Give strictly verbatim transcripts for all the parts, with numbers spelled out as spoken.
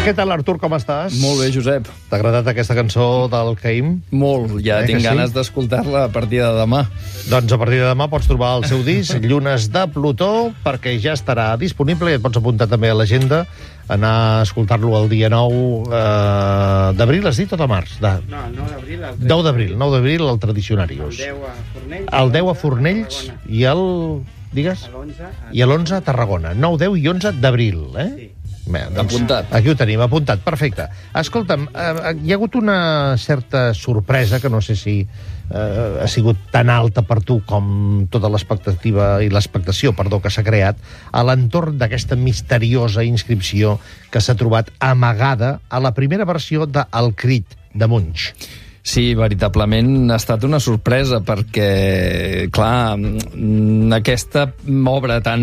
Què tal, Artur, com estàs? Molt bé, Josep. T'ha agradat aquesta cançó del Caïm? Molt, ja eh, tinc sí? ganes d'escoltar-la a partir de demà. Doncs a partir de demà pots trobar el seu disc, Llunes de Plutó, perquè ja estarà disponible i et pots apuntar també a l'agenda, anar a escoltar-lo el dia nou eh, d'abril, has dit, o de març? De... No, el nou d'abril. deu d'abril, nou d'abril, el Tradicionarius. El deu a Fornells. El deu a Fornells i el... digues? I l'onze a Tarragona. nou, deu i onze d'abril, eh? Sí. Bé, doncs, apuntat. Aquí ho tenim, apuntat, perfecte. Escolta'm, eh, hi ha hagut una certa sorpresa, que no sé si eh, ha sigut tan alta per tu com tota l'expectativa i l'expectació, perdó, que s'ha creat a l'entorn d'aquesta misteriosa inscripció que s'ha trobat amagada a la primera versió de El Crit, de Munch. Sí, veritablement ha estat una sorpresa perquè, clar, aquesta obra tan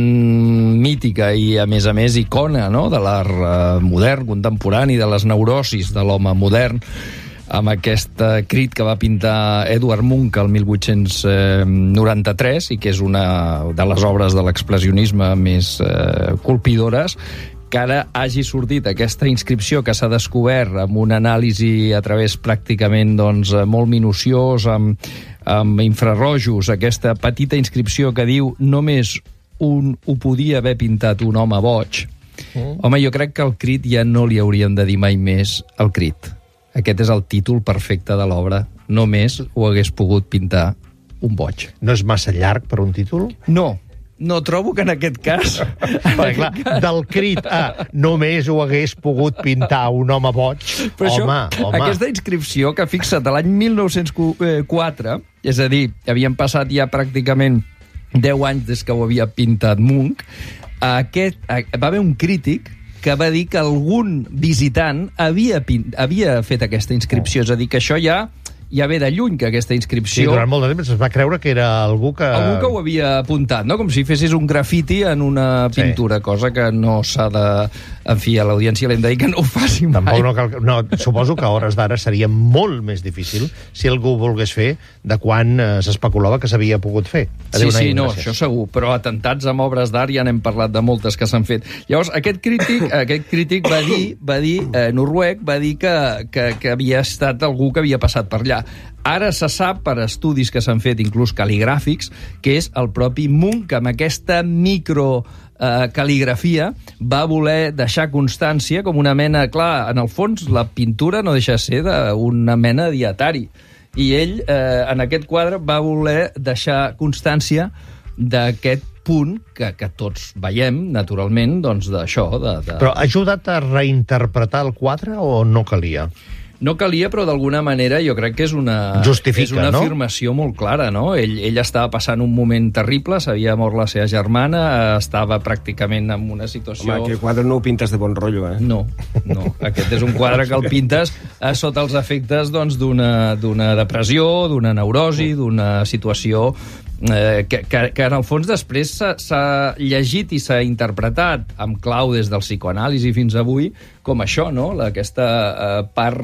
mítica i, a més a més, icona, no?, de l'art modern, contemporani, de les neurosis de l'home modern, amb aquest crit que va pintar Edvard Munch el mil vuit-cents noranta-tres i que és una de les obres de l'expressionisme més eh, colpidores, que ara hagi sortit aquesta inscripció que s'ha descobert amb una anàlisi a través pràcticament doncs, molt minuciós, amb, amb infrarrojos, aquesta petita inscripció que diu només un ho podia haver pintat un home boig. Mm. Home, jo crec que al Crit ja no li hauríem de dir mai més el Crit. Aquest és el títol perfecte de l'obra. Només ho hagués pogut pintar un boig. No és massa llarg per un títol? No. No, trobo que en aquest cas... Perquè, clar, del Crit a només ho hagués pogut pintar un home boig, però això, home, home... Aquesta inscripció que ha fixat l'any mil nou-cents quatre, és a dir, havien passat ja pràcticament deu anys des que ho havia pintat Munch, aquest, va haver un crític que va dir que algun visitant havia, pint, havia fet aquesta inscripció, oh. És a dir, que això ja... ja ve de lluny, que aquesta inscripció... Sí, durant molt de temps es va creure que era algú que... Algú que ho havia apuntat, no? Com si fessis un grafiti en una pintura, sí. Cosa que no s'ha de... En fi, a l'audiència l'hem de dir que no ho faci mai. Tampoc no cal... No, suposo que a hores d'ara seria molt més difícil si algú volgués fer de quan eh, s'especulava que s'havia pogut fer. Sí, sí, no, això segur, però atentats amb obres d'art ja n'hem parlat de moltes que s'han fet. Llavors, aquest crític, aquest crític va dir, va dir eh, noruec, va dir que, que, que havia estat algú que havia passat per allà. Ara se sap per estudis que s'han fet, inclús cal·ligràfics, que és el propi Munch, que amb aquesta micro eh, cal·ligrafia va voler deixar constància com una mena... Clar, en el fons, la pintura no deixa de ser d'una mena dietari. I ell, eh, en aquest quadre, va voler deixar constància d'aquest punt que, que tots veiem, naturalment, doncs d'això. De, de... Però ha ajudat a reinterpretar el quadre o no calia? No calia, però d'alguna manera jo crec que és una, Justifica, és una no? afirmació molt clara, no? Ell, ell estava passant un moment terrible, s'havia mort la seva germana, estava pràcticament en una situació... Home, aquest quadre no ho pintes de bon rotllo, eh? No, no. Aquest és un quadre que el pintes eh, sota els efectes doncs, d'una d'una depressió, d'una neurosi, d'una situació... Eh, que, que, que en el fons després s'ha llegit i s'ha interpretat amb clau des del psicoanàlisi fins avui com això, no? Aquesta eh, part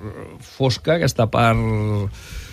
fosca, aquesta part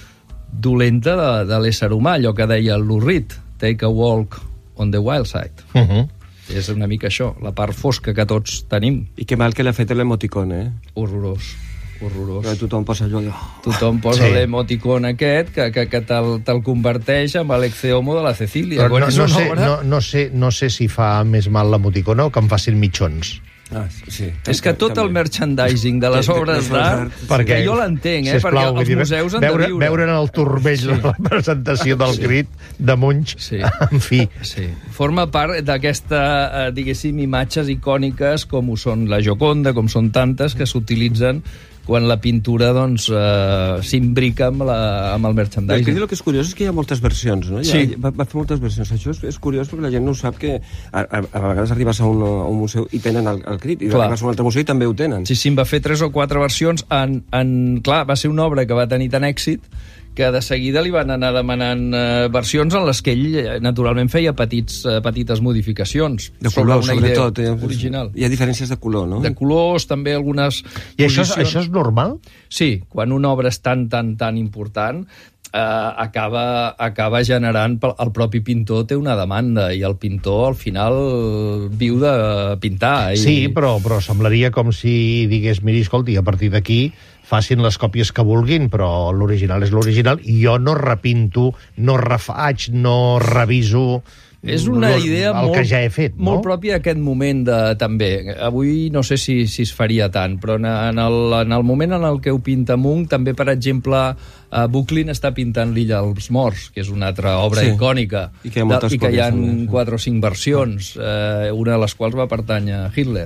dolenta de, de l'ésser humà, allò que deia el Lou Reed, take a walk on the wild side. Uh -huh. És una mica això, la part fosca que tots tenim. I que mal que l'ha fet l'emoticon, eh? Horrorós. Horrorós. Però tothom posa allò... Tothom posa sí. l'emoticon aquest que, que, que te'l te converteix amb l'Ecce Homo de la Cecília. Però no, no, sé, obra... no, no, sé, no sé si fa més mal l'emoticona o que em facin mitjons. Ah, sí. És que tot el merchandising de les obres d'art, perquè jo l'entenc, eh? Sisplau, perquè els dir, museus han veure, de viure. Veure en el turmell sí. la presentació del sí. Crit de Munch, sí. en fi. Sí. Forma part d'aquesta, diguéssim, imatges icòniques com ho són la Gioconda, com són tantes que s'utilitzen quan la pintura doncs, eh, s'imbrica amb, la, amb el merchandising. El que, el que és curiós és que hi ha moltes versions, no? Sí. Ja, va, va fer moltes versions. Això és, és curiós perquè la gent no ho sap, que a, a, a vegades arribes a un, a un museu i tenen el, el Crit, i clar. Arribes a un altre museu i també ho tenen. Sí, sí, em va fer tres o quatre versions. En, en, clar, va ser una obra que va tenir tant èxit que de seguida li van anar demanant eh, versions en les que ell, naturalment, feia petits, eh, petites modificacions. De color, sobretot. Eh? Original. Hi ha diferències de color, no? De colors, també algunes I això és, això és normal? Sí, quan una obra és tan, tan, tan important... eh, acaba, acaba generant... El propi pintor té una demanda i el pintor, al final, viu de pintar. I... Sí, però, però semblaria com si digués, miri, escolti, a partir d'aquí facin les còpies que vulguin, però l'original és l'original i jo no repinto, no refaig, no reviso... És una idea el molt, que ja he fet, no? molt pròpia d'aquest moment de, també. Avui no sé si, si es faria tant, però en, en, el, en el moment en el que ho pinta Munch, també, per exemple, uh, Booklin està pintant l'Illa dels Morts, que és una altra obra sí. icònica, i que hi ha, de, i que hi ha també. quatre o cinc versions, uh, una de les quals va pertànyer a Hitler.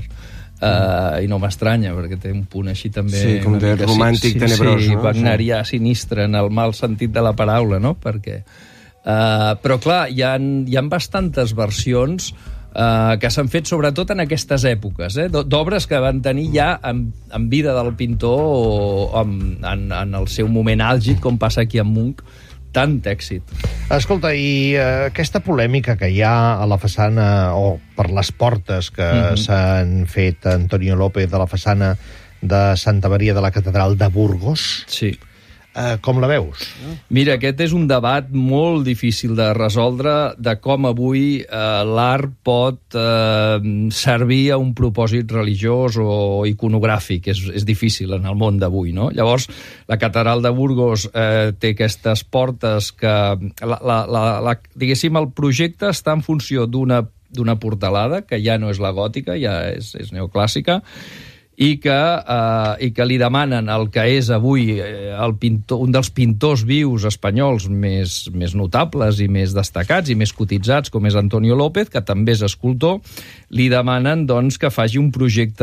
Uh, i no m'estranya, perquè té un punt així també... Sí, com de romàntic, sí, tenebrós, sí, no? wagnerià, sinistre, en el mal sentit de la paraula, no? Perquè... Uh, però, clar, hi ha, hi ha bastantes versions uh, que s'han fet sobretot en aquestes èpoques, eh? d'obres que van tenir ja en, en vida del pintor o en, en, en el seu moment àlgid, com passa aquí amb Munch, tant èxit. Escolta, i uh, aquesta polèmica que hi ha a la façana, o per les portes que mm-hmm. s'han fet a Antonio López de la façana de Santa Maria de la Catedral de Burgos... Sí. Uh, com la veus? Mira, aquest és un debat molt difícil de resoldre, de com avui eh, l'art pot eh, servir a un propòsit religiós o iconogràfic. És, és difícil en el món d'avui, no? Llavors, la Catedral de Burgos eh, té aquestes portes que... La, la, la, la, diguéssim, el projecte està en funció d'una d'una portalada, que ja no és la gòtica, ja és, és neoclàssica, i que, eh, i que li demanen el que és avui el pintor, un dels pintors vius espanyols més, més notables i més destacats i més cotitzats, com és Antonio López, que també és escultor, li demanen doncs, que faci un projecte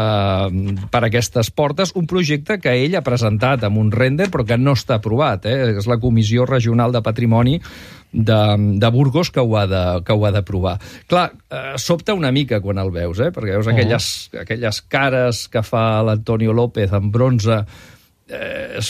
eh, per a aquestes portes, un projecte que ell ha presentat amb un render, però que no està aprovat. Eh? És la Comissió Regional de Patrimoni de, de Burgos que ho ha de, que ho ha d'aprovar. Clar, eh, sobta una mica quan el veus, eh? perquè veus aquelles, oh. aquelles cares que fa l'Antonio López en bronze. Eh,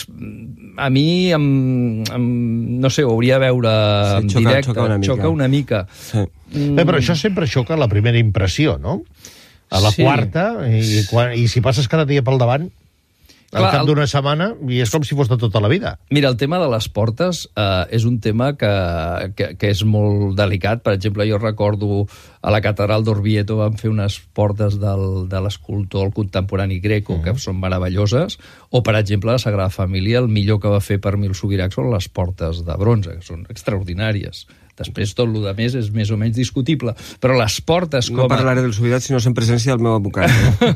a mi, em, em, no sé, ho hauria de veure sí, en xoca, directe. Xoca una mica. Xoca una mica. Sí. Mm. Bé, però això sempre xoca la primera impressió, no? A la Sí. quarta, i, quan, i si passes cada dia pel davant, al Clar, cap el- d'una setmana, i és com si fos de tota la vida. Mira, el tema de les portes eh, és un tema que, que, que és molt delicat. Per exemple, jo recordo a la Catedral d'Orvieto van fer unes portes del, de l'escultor el contemporani Greco, mm. que són meravelloses, o, per exemple, la Sagrada Família, el millor que va fer per mi el Subirac són les portes de bronze, que són extraordinàries. Després tot el que més és més o menys discutible. Però les portes No com a... parlaré del Subirat, sinó en presència del meu advocat.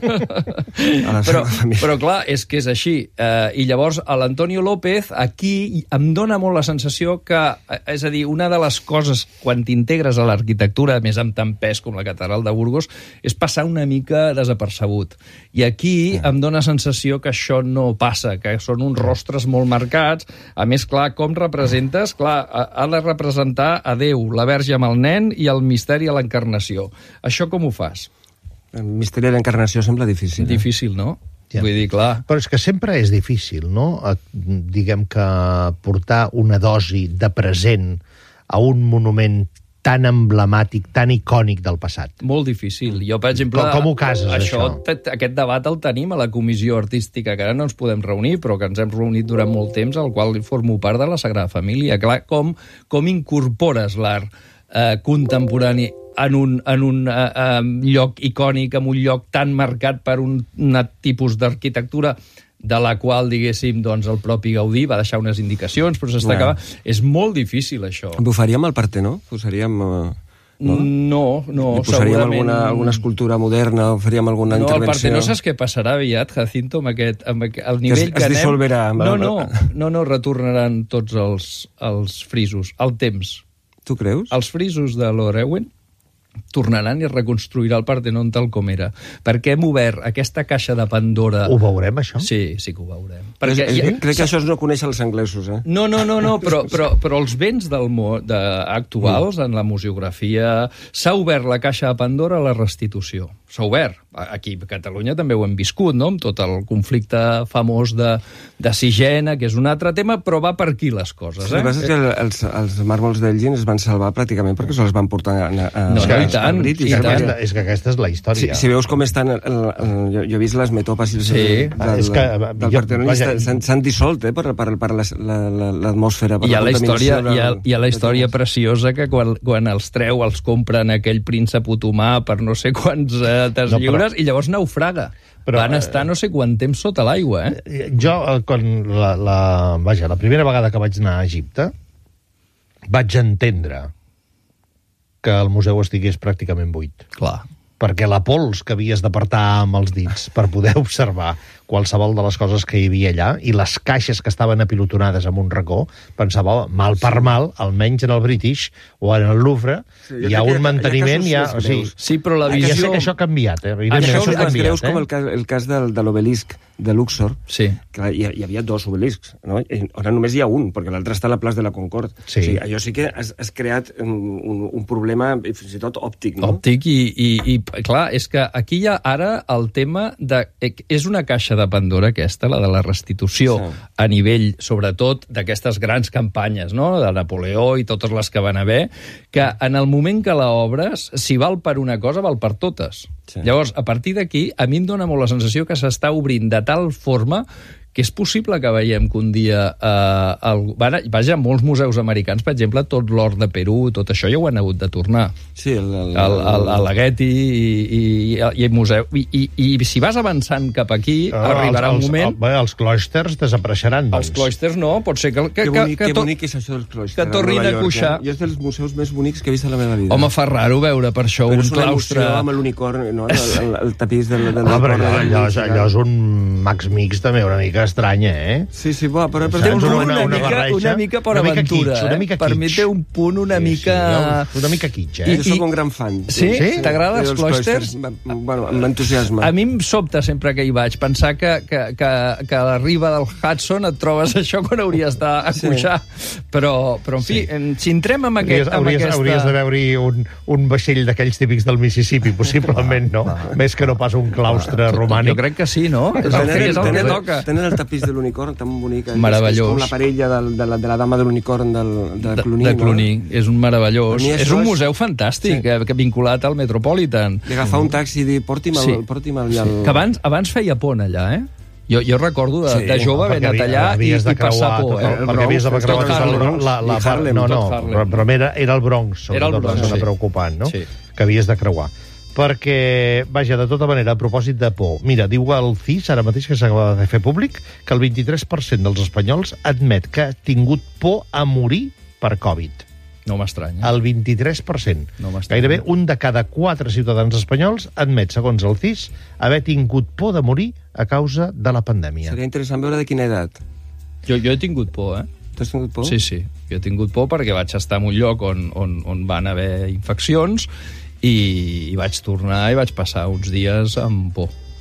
Eh? A la però, Sagrada Família. però clar, és que és així. Eh, I llavors, a l'Antonio López, aquí em dóna molt la sensació que, eh, és a dir, una de les coses, quan t'integres a l'arquitectura, més amb tant pes com la Catedral de Burgos, és passar una mica desapercebut. I aquí Ah. em dóna sensació que això no passa, que són uns rostres molt marcats. A més, clar, com representes? Clar, ha ha de representar a Déu, la Verge amb el nen i el misteri a l'encarnació. Això com ho fas? El misteri de l'encarnació sembla difícil. Eh? Difícil, no? Ja. Vull dir, clar... Però és que sempre és difícil, no? Eh, Diguem que portar una dosi de present a un monument tan emblemàtic, tan icònic del passat. Molt difícil. Jo, per exemple... Com- com ho cases, això? t- Aquest debat el tenim a la comissió artística, que ara no ens podem reunir, però que ens hem reunit durant molt temps, al qual formo part de la Sagrada Família. Clar, com, com incorpores l'art eh, contemporani en un, en un eh, eh, lloc icònic, en un lloc tan marcat per un, un tipus d'arquitectura de la qual, diguéssim, doncs, el propi Gaudí va deixar unes indicacions, però s'està Ja. acabant. És molt difícil, això. Bufaríem el Partenó? Posaríem... Eh, no? No, no, I posaríem segurament... alguna, alguna escultura moderna, o faríem alguna No, el intervenció... Partenó saps què passarà aviat, Jacinto, amb aquest, amb aquest, el nivell es- que, es anem... dissolverà amb No, el- no, no, no, retornaran tots els, els frisos, el temps. Tu creus? Els frisos de l'Orewen tornaran i reconstruirà el Partenó tal com era. Perquè hem obert aquesta caixa de Pandora... Ho veurem, això? Sí, sí que ho veurem. Perquè, Perquè, és, crec que això és no conèixer els anglesos, eh? no, no, no, no, però, però, però els béns del mo, de, actuals, en la museografia, s'ha obert la caixa de Pandora a la restitució. S'ha obert. Aquí a Catalunya també ho hem viscut, no?, amb tot el conflicte famós de, de Sigena, que és un altre tema, però va per aquí les coses, El que eh? passa és que els, els màrmols d'Elgin es van salvar pràcticament perquè se'ls van portar a, a, No, a no, i tant, tant, British. i És que, tant. aquesta, és que aquesta és la Si, història. si veus com estan... El, el, jo, jo he vist les metopes i els, Sí. del, És que, del jo- Partenón, vaja, s'han s'han dissolt, eh, per, per, per l'atmosfera. Hi ha la història, del, hi ha, hi ha la història preciosa que quan, quan els treu els compren aquell príncep otomà per no sé quants eh, No, però- lliures i llavors naufraga. Però, Però, Van estar no sé quant temps sota l'aigua, eh? Jo, eh, quan la, la, vaja, la primera vegada que vaig anar a Egipte, vaig entendre que el museu estigués pràcticament buit. Clar. Perquè la pols que havies d'apartar amb els dits per poder observar qualsevol de les coses que hi havia allà i les caixes que estaven apilotonades en un racó, pensava, mal per mal, almenys en el British o en el Louvre, Sí, jo hi ha crec un que manteniment... hi Hi ha ha, casos o sigui, més greus. Sí, però la ja sé visió... que això ha canviat, eh? Evidentment, Això, això ha els canviat, greus eh? com el cas, el cas del, de l'obelisc de Luxor, Sí. que hi, hi havia dos obeliscs, no? I ara només hi ha un, perquè l'altre està a la plaça de la Concorde. Sí. O sigui, allò sí que has, has creat un, un, un problema fins i tot òptic, no? Òptic i, i, i, clar, és que aquí hi ha ara el tema de... És una caixa de Pandora aquesta, la de la restitució, Sí. a nivell, sobretot, d'aquestes grans campanyes, no?, de Napoleó i totes les que van haver, que en el moment que l'obres, si val per una cosa, val per totes. Sí. Llavors, a partir d'aquí, a mi em dóna molt la sensació que s'està obrint de tal forma que és possible que veiem que un dia... Eh, el, vaja, molts museus americans, per exemple, tot l'or de Perú, tot això ja ho han hagut de tornar. Sí, el... el, El, el, el, la Getty i, i, i, i museu. I, i, I si vas avançant cap aquí, Ah, arribarà els, un moment... Els, bé, els clòisters desapareixeran, doncs. Els clòisters no, pot ser que... que, Que bonic, que, que to- bonic és això dels clòisters. que tornin Nova a York, cuixar. Eh? Jo és dels museus més bonics que he vist a la meva vida. Home, fa raro veure per això Però un és una claustre... emoció amb l'unicorn, no? El, el, el tapís del... del Ah, però allò, del- allò, és- allò és un Max Mix també una mica estrany, eh? Sí, sí, bo, però... però Té Saps? un punt Una- una, una mica, barreja, una mica per una mica aventura, kitsch, una eh? mica Per mi kitsch. té un punt una Sí, mica... sí, una mica kitsch, eh? Jo soc un gran fan. Sí? Sí? T'agraden els Els clòisters? Bueno, m'entusiasma. A mi em sobta sempre que hi vaig pensar que, que, que, que a la riba del Hudson et trobes això quan hauries d'acuixar. Sí. Però, però, en fi, Sí. si entrem amb, aquest, Hauries, amb hauries, aquesta... hauries de veure-hi un, un vaixell d'aquells típics del Mississippi, possiblement, no? Més que no pas un claustre romànic. Jo crec que sí, no? És el que, és el que tenen, toca. tenen el tapís de l'unicorn tan bonic. eh? Meravellós. És com la parella del, de, la, de la dama de l'unicorn del, de, De, Cluny. de Cluny. És un meravellós. Per mi És això un és- museu fantàstic, Sí. que, que vinculat al Metropolitan. No? D'agafar un taxi i dir, porti'm, el, Sí. porti'm el, el... Que abans, abans feia pont allà, eh? Jo, jo recordo de, Sí, de jove haver Perquè anat allà i, havies de i passar creuar por, tot eh? el- perquè havies de Bronx, creuar tot tot el Harlem, Bronx, la, la, i Harlem, no, no, tot Harlem. però, però era, era el Bronx, sobretot, Era el Bronx, la zona sí. preocupant, no? Sí. Que havies de creuar. Perquè, vaja, de tota manera, a propòsit de por, mira, diu el C I S, ara mateix que s'acaba de fer públic, que el vint-i-tres per cent dels espanyols admet que ha tingut por a morir per Covid. No m'estranya. El vint-i-tres per cent. No m'estranya. Gairebé un de cada quatre ciutadans espanyols admet, segons el C I S, haver tingut por de morir a causa de la pandèmia. Seria interessant veure de quina edat. Jo, jo he tingut por, eh? Tu has tingut por? Sí, sí. Jo he tingut por perquè vaig estar en un lloc on, on, on van haver infeccions i, i vaig tornar i vaig passar uns dies amb por.